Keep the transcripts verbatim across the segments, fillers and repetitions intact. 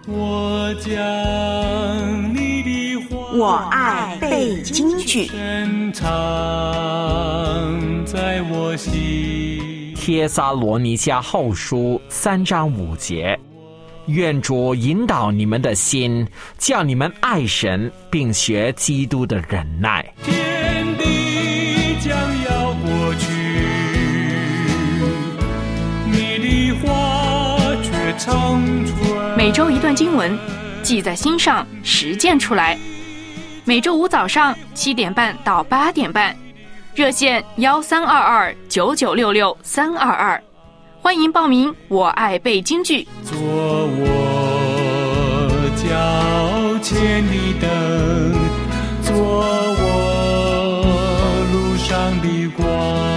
我将你的话， 我爱背京剧， 深藏在我心。 帖撒罗尼迦后书三章五节，愿主引导你们的心，叫你们爱神，并学基督的忍耐。 天地将要过去，你的话却长存。 每周一段经文，记在心上，实践出来。每周五早上七点半到八点半，热线幺三二二九九六六三二二，欢迎报名。我爱背京剧， 做我脚前的灯，做我路上的光。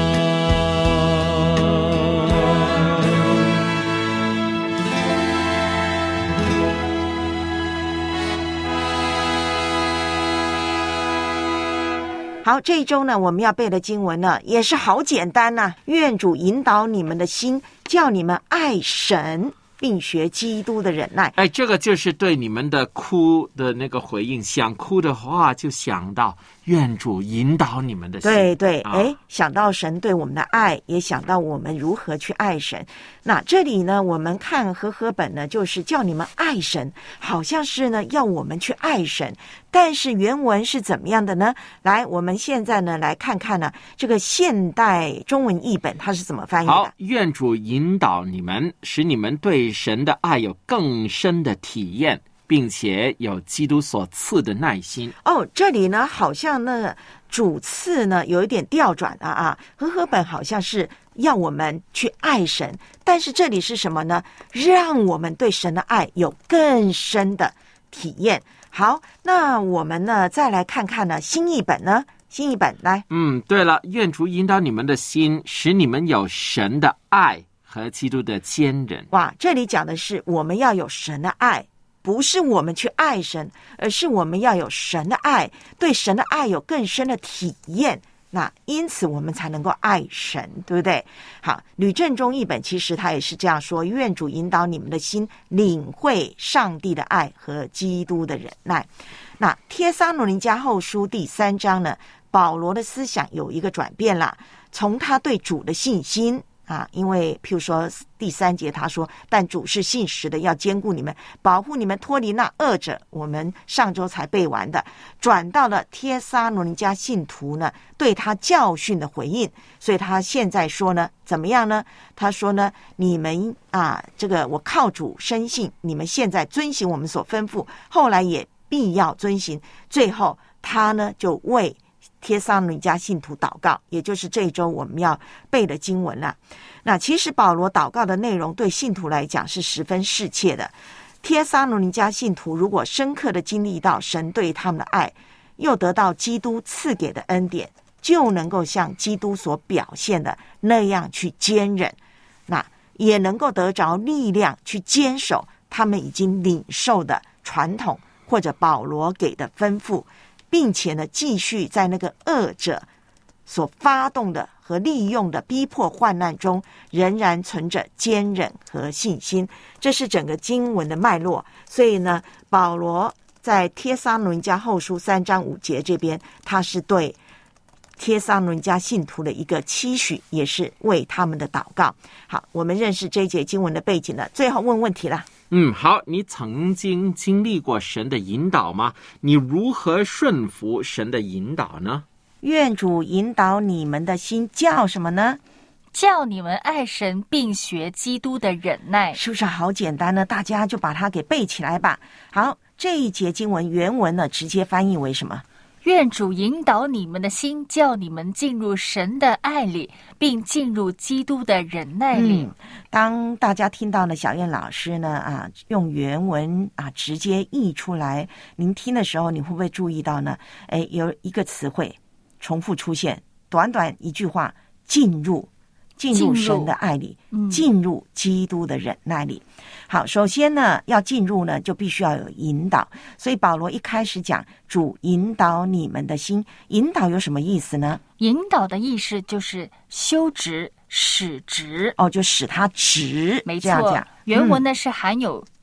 好，这一周呢，我们要背的经文呢，也是好简单呐、啊。愿主引导你们的心，叫你们爱神，并学基督的忍耐。 哎，这个就是对你们的哭的那个回应。想哭的话，就想到愿主引导你们的心。 对对，哎、 啊， 想到神对我们的爱，也想到我们如何去爱神。那这里呢，我们看和合本呢，就是叫你们爱神，好像是呢要我们去爱神。但是原文是怎么样的呢？来，我们现在呢来看看呢，这个现代中文译本它是怎么翻译的。 好，愿主引导你们，使你们对神的爱有更深的体验，并且有基督所赐的耐心。 哦，这里呢好像那个主次呢有一点调转啊啊，和合本好像是要我们去爱神，但是这里是什么呢？让我们对神的爱有更深的体验。好，那我们呢再来看看呢新译本呢，新译本来， 嗯，对了，愿主引导你们的心，使你们有神的爱和基督的坚忍。 哇，这里讲的是我们要有神的爱，不是我们去爱神，而是我们要有神的爱，对神的爱有更深的体验。那因此我们才能够爱神，对不对？好，吕正中译本其实他也是这样说，愿主引导你们的心，领会上帝的爱和基督的忍耐。那帖撒罗尼迦后书第三章呢，保罗的思想有一个转变啦，从他对主的信心啊，因为譬如说第三节他说，但主是信实的，要兼顾你们，保护你们脱离那恶者，我们上周才背完的，转到了帖撒罗尼迦信徒呢对他教训的回应。所以他现在说呢怎么样呢？他说呢，你们啊，这个我靠主深信，你们现在遵行我们所吩咐，后来也必要遵行。最后他呢就为帖撒罗尼迦信徒祷告，也就是这一周我们要背的经文了。那其实保罗祷告的内容对信徒来讲是十分深切的。帖撒罗尼迦信徒如果深刻的经历到神对他们的爱，又得到基督赐给的恩典，就能够像基督所表现的那样去坚忍，那也能够得着力量去坚守他们已经领受的传统或者保罗给的吩咐，并且呢，继续在那个恶者所发动的和利用的逼迫患难中，仍然存着坚忍和信心。这是整个经文的脉络。所以呢，保罗在帖撒罗尼迦后书三章五节这边，他是对帖撒罗尼迦信徒的一个期许，也是为他们的祷告。好，我们认识这一节经文的背景了。最后问问题了。 嗯，好，你曾经经历过神的引导吗？你如何顺服神的引导呢？ 愿主引导你们的心，叫什么呢？ 叫你们爱神，并学基督的忍耐。 是不是好简单呢？大家就把它给背起来吧。好，这一节经文原文呢，直接翻译为什么？ 愿主引导你们的心，叫你们进入神的爱里，并进入基督的忍耐里。 嗯，当大家听到了小燕老师呢啊，用原文啊直接译出来，您听的时候，你会不会注意到呢？哎，有一个词汇重复出现，短短一句话，进入。进入神的爱里，进入基督的忍耐里。好，首先呢，要进入呢，就必须要有引导。所以保罗一开始讲，主引导你们的心，引导有什么意思呢？ 引导的意思就是修直、使直， 哦，就使它直。 没这样讲， 原文呢、嗯、是含有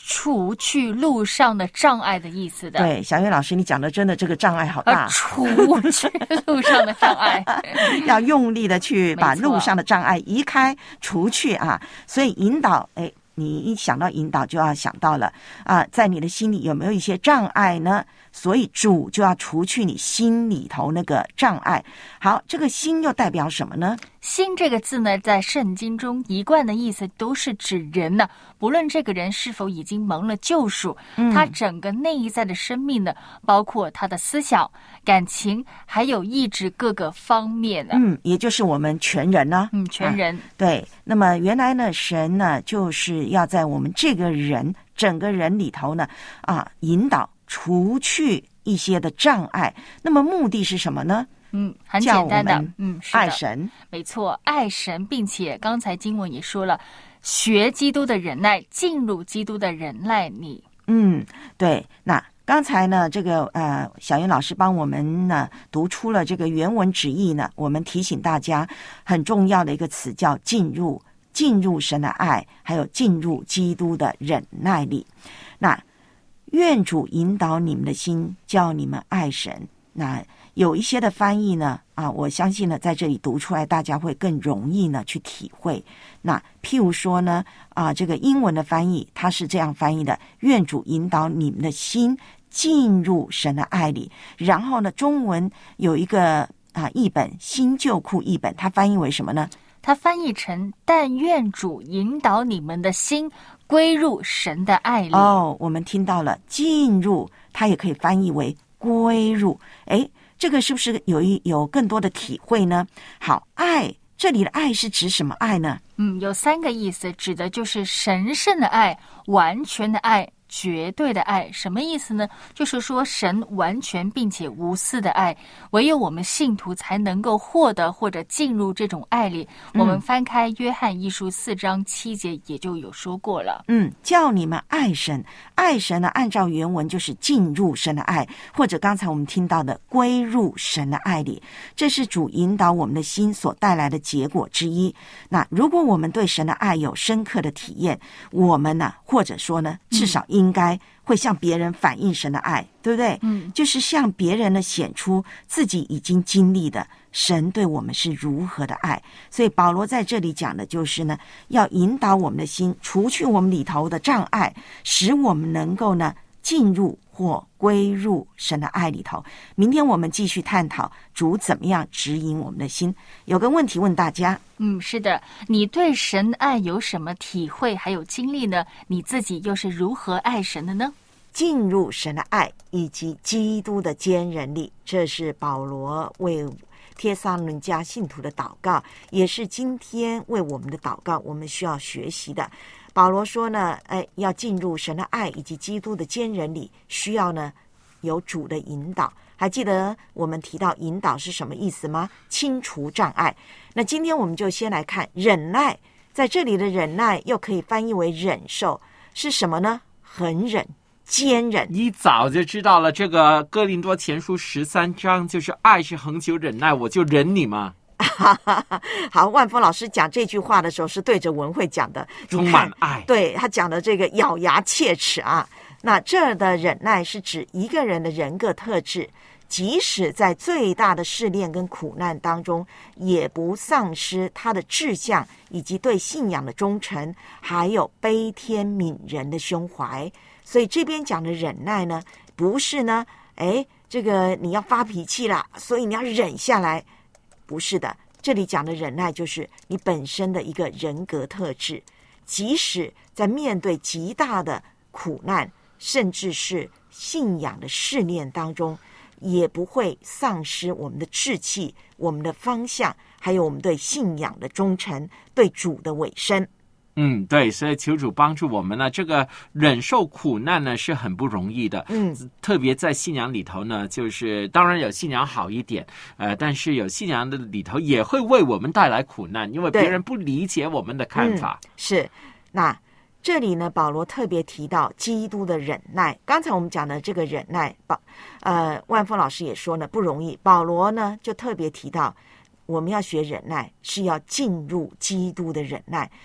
除去路上的障碍的意思的。 对，小月老师，你讲的真的这个障碍好大， 呃，除去路上的障碍， 要用力的去把没错路上的障碍移开、除去啊。所以引导，哎，你一想到引导，就要想到了啊，在你的心里有没有一些障碍呢？所以主就要除去你心里头那个障碍。好，这个心又代表什么呢？ 心这个字呢，在圣经中一贯的意思都是指人呢，不论这个人是否已经蒙了救赎， 嗯他整个内在的生命呢，包括他的思想、感情，还有意志各个方面呢。 嗯，也就是我们全人呢。 嗯，全人、 啊。对，那么原来呢，神呢，就是要在我们这个人整个人里头呢，啊，引导除去一些的障碍。那么目的是什么呢？ 嗯，很简单的，嗯，是的， 爱神， 没错，爱神，并且刚才经文也说了，学基督的忍耐，进入基督的忍耐里。 嗯，对。那刚才呢，这个呃，小云老师帮我们呢读出了这个原文旨意呢，我们提醒大家很重要的一个词叫进入，进入神的爱，还有进入基督的忍耐里。那愿主引导你们的心，叫你们爱神。那有一些的翻译呢，啊，我相信呢，在这里读出来，大家会更容易呢去体会。那譬如说呢，啊，这个英文的翻译，它是这样翻译的：愿主引导你们的心进入神的爱里。然后呢，中文有一个啊译本，新旧库译本，它翻译为什么呢？ 它翻译成但愿主引导你们的心归入神的爱里。 哦，我们听到了进入，它也可以翻译为归入。诶，这个是不是有一有更多的体会呢？好，爱，这里的爱是指什么爱呢？ 嗯，有三个意思，指的就是神圣的爱、完全的爱、绝对的爱。什么意思呢？就是说神完全并且无私的爱，唯有我们信徒才能够获得或者进入这种爱里。 嗯、 我们翻开约翰一书四章七节也就有说过了。 嗯，叫你们爱神，爱神呢，按照原文就是进入神的爱，或者刚才我们听到的归入神的爱里，这是主引导我们的心所带来的结果之一。那如果我们对神的爱有深刻的体验，我们呢，或者说呢，至少应该会向别人反映神的爱，对不对？ 嗯， 就是向别人呢显出自己已经经历的神对我们是如何的爱。所以保罗在这里讲的就是呢，要引导我们的心，除去我们里头的障碍，使我们能够呢进入或归入神的爱里头。明天我们继续探讨主怎么样指引我们的心。有个问题问大家， 嗯，是的，你对神的爱有什么体会还有经历呢？你自己又是如何爱神的呢？ 进入神的爱以及基督的坚忍力，这是保罗为帖撒罗尼迦信徒的祷告，也是今天为我们的祷告，我们需要学习的。保罗说呢，哎，要进入神的爱以及基督的坚忍里，需要呢有主的引导。还记得我们提到引导是什么意思吗？清除障碍。那今天我们就先来看忍耐，在这里的忍耐又可以翻译为忍受，是什么呢？恒忍、坚忍。 你早就知道了，这个哥林多前书十三章就是爱是恒久忍耐，我就忍你嘛。 好，万峰老师讲这句话的时候是对着文慧讲的， 充满爱。 对，他讲的这个咬牙切齿啊。那这儿的忍耐是指一个人的人格特质，即使在最大的试炼跟苦难当中，也不丧失他的志向以及对信仰的忠诚，还有悲天悯人的胸怀。所以这边讲的忍耐呢，不是呢，哎，这个你要发脾气啦，所以你要忍下来，不是的。这里讲的忍耐就是你本身的一个人格特质，即使在面对极大的苦难，甚至是信仰的试炼当中，也不会丧失我们的志气、我们的方向，还有我们对信仰的忠诚、对主的委身。 嗯，对，所以求主帮助我们呢。这个忍受苦难呢是很不容易的， 嗯， 特别在信仰里头呢，就是当然有信仰好一点，呃，但是有信仰的里头也会为我们带来苦难，因为别人不理解我们的看法。 嗯、是，那这里呢，保罗特别提到基督的忍耐。刚才我们讲的这个忍耐，保呃万峰老师也说呢不容易。保罗呢就特别提到，我们要学忍耐，是要进入基督的忍耐。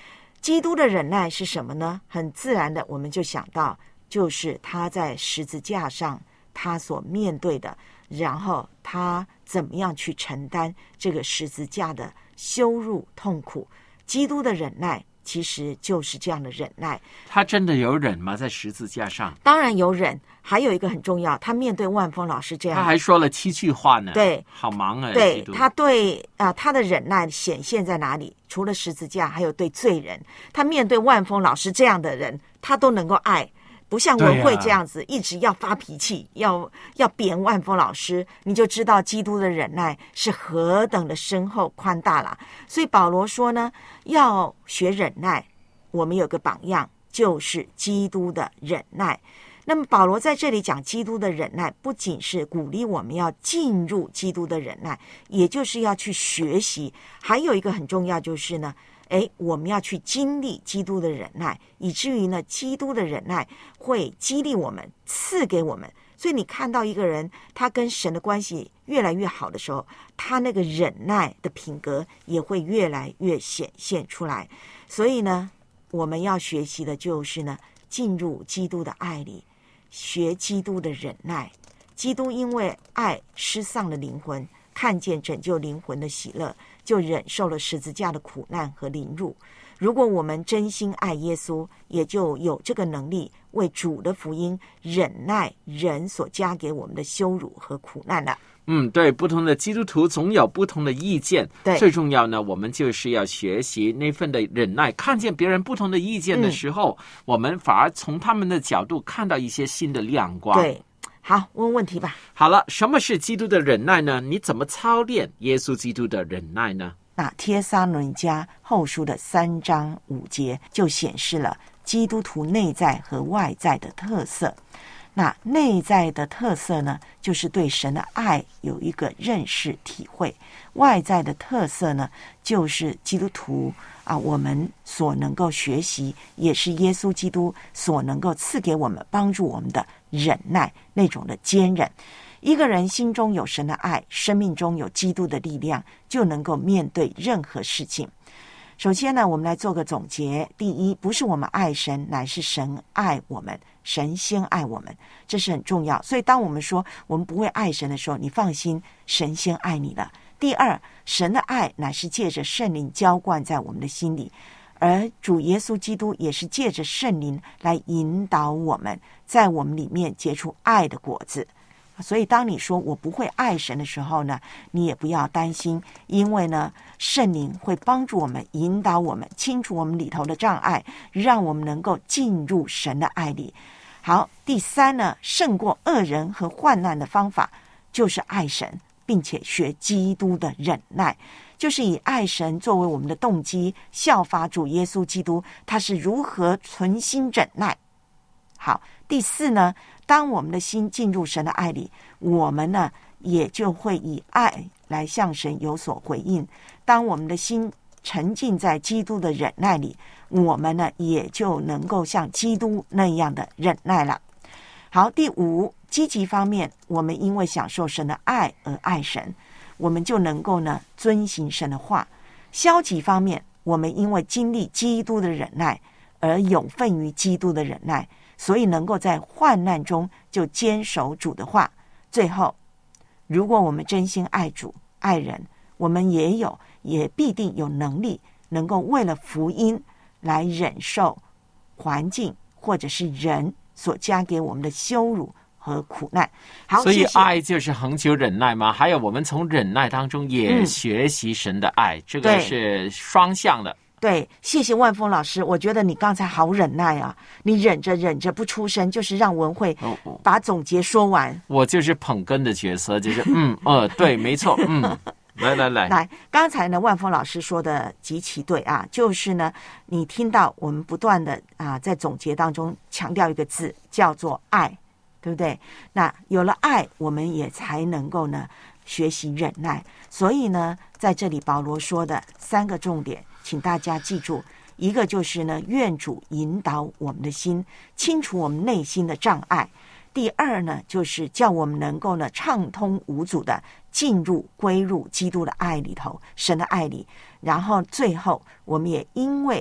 基督的忍耐是什么呢？很自然的，我们就想到，就是他在十字架上他所面对的，然后他怎么样去承担这个十字架的羞辱痛苦。基督的忍耐其实就是这样的忍耐。 他真的有忍吗？在十字架上当然有忍，还有一个很重要，他面对万峰老师这样， 他还说了七句话呢。 对， 好忙啊。 对，他对啊、呃，他的忍耐显现在哪里？除了十字架，还有对罪人。他面对万峰老师这样的人，他都能够爱，不像文慧这样子、啊、一直要发脾气，要要贬万峰老师，你就知道基督的忍耐是何等的深厚宽大了。所以保罗说呢，要学忍耐，我们有个榜样，就是基督的忍耐。那么保罗在这里讲基督的忍耐，不仅是鼓励我们要进入基督的忍耐，也就是要去学习。还有一个很重要就是呢，诶，我们要去经历基督的忍耐，以至于呢，基督的忍耐会激励我们，赐给我们。所以你看到一个人，他跟神的关系越来越好的时候，他那个忍耐的品格也会越来越显现出来。所以呢，我们要学习的就是呢，进入基督的爱里，学基督的忍耐。基督因为爱失丧了灵魂，看见拯救灵魂的喜乐，就忍受了十字架的苦难和凌辱。如果我们真心爱耶稣，也就有这个能力为主的福音忍耐人所加给我们的羞辱和苦难了。 嗯，对，不同的基督徒总有不同的意见。 对， 最重要呢，我们就是要学习那份的忍耐。看见别人不同的意见的时候，嗯、我们反而从他们的角度看到一些新的亮光。 对，好，问问题吧。 好了，什么是基督的忍耐呢？你怎么操练耶稣基督的忍耐呢？ 那帖撒罗尼迦后书的三章五节就显示了基督徒内在和外在的特色。那内在的特色呢，就是对神的爱有一个认识体会。外在的特色呢，就是基督徒啊，我们所能够学习，也是耶稣基督所能够赐给我们、帮助我们的忍耐，那种的坚忍。一个人心中有神的爱，生命中有基督的力量，就能够面对任何事情。首先呢，我们来做个总结。第一，不是我们爱神，乃是神爱我们，神先爱我们，这是很重要。所以当我们说我们不会爱神的时候，你放心，神先爱你了。第二，神的爱乃是借着圣灵浇灌在我们的心里，而主耶稣基督也是借着圣灵来引导我们，在我们里面结出爱的果子。所以当你说我不会爱神的时候呢，你也不要担心，因为呢，圣灵会帮助我们，引导我们，清除我们里头的障碍，让我们能够进入神的爱里。好，第三呢，胜过恶人和患难的方法就是爱神，并且学基督的忍耐，就是以爱神作为我们的动机，效法主耶稣基督，他是如何存心忍耐。好，第四呢，当我们的心进入神的爱里，我们呢也就会以爱来向神有所回应。当我们的心沉浸在基督的忍耐里，我们呢也就能够像基督那样的忍耐了。好，第五，积极方面，我们因为享受神的爱而爱神，我们就能够呢遵行神的话。消极方面，我们因为经历基督的忍耐而有份于基督的忍耐，所以能够在患难中就坚守主的话。最后，如果我们真心爱主爱人，我们也有也必定有能力能够为了福音来忍受环境或者是人所加给我们的羞辱和苦难。好， 所以谢谢爱就是恒久忍耐吗？还有我们从忍耐当中也学习神的爱、嗯、这个是双向的。 对，谢谢万峰老师，我觉得你刚才好忍耐啊，你忍着忍着不出声，就是让文慧把总结说完。 哦、我就是捧哏的角色，就是嗯呃对，没错，嗯，来来来， 来，刚才呢，万峰老师说的极其对啊，就是呢，你听到我们不断的啊在总结当中强调一个字，叫做爱，对不对？那有了爱，我们也才能够呢学习忍耐。所以呢，在这里保罗说的三个重点，请大家记住，一个就是呢，愿主引导我们的心，清除我们内心的障碍。第二呢，就是叫我们能够呢畅通无阻的进入归入基督的爱里头，神的爱里。然后最后，我们也因为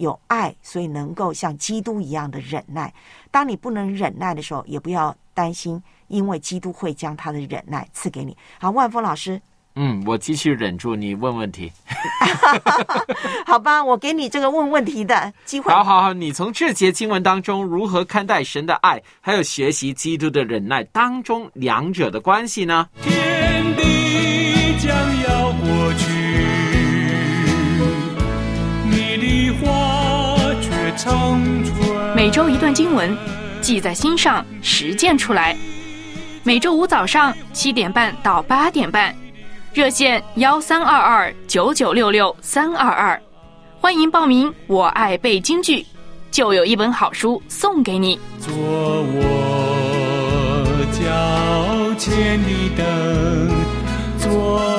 有爱，所以能够像基督一样的忍耐。当你不能忍耐的时候，也不要担心，因为基督会将他的忍耐赐给你。好，万峰老师。 嗯，我继续忍住，你问问题。 好吧，我给你这个问问题的机会。 好好好，你从这节经文当中如何看待神的爱，还有学习基督的忍耐当中两者的关系呢？ 天地将要过去，你的话却长存。 每周一段经文，记在心上，实践出来。每周五早上七点半到八点半，热线幺三二二九九六六三二二，欢迎报名。我爱背京剧，就有一本好书送给你。 做我脚前的灯，做